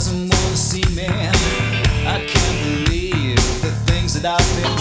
doesn't want to see me. I can't believe the things that I've been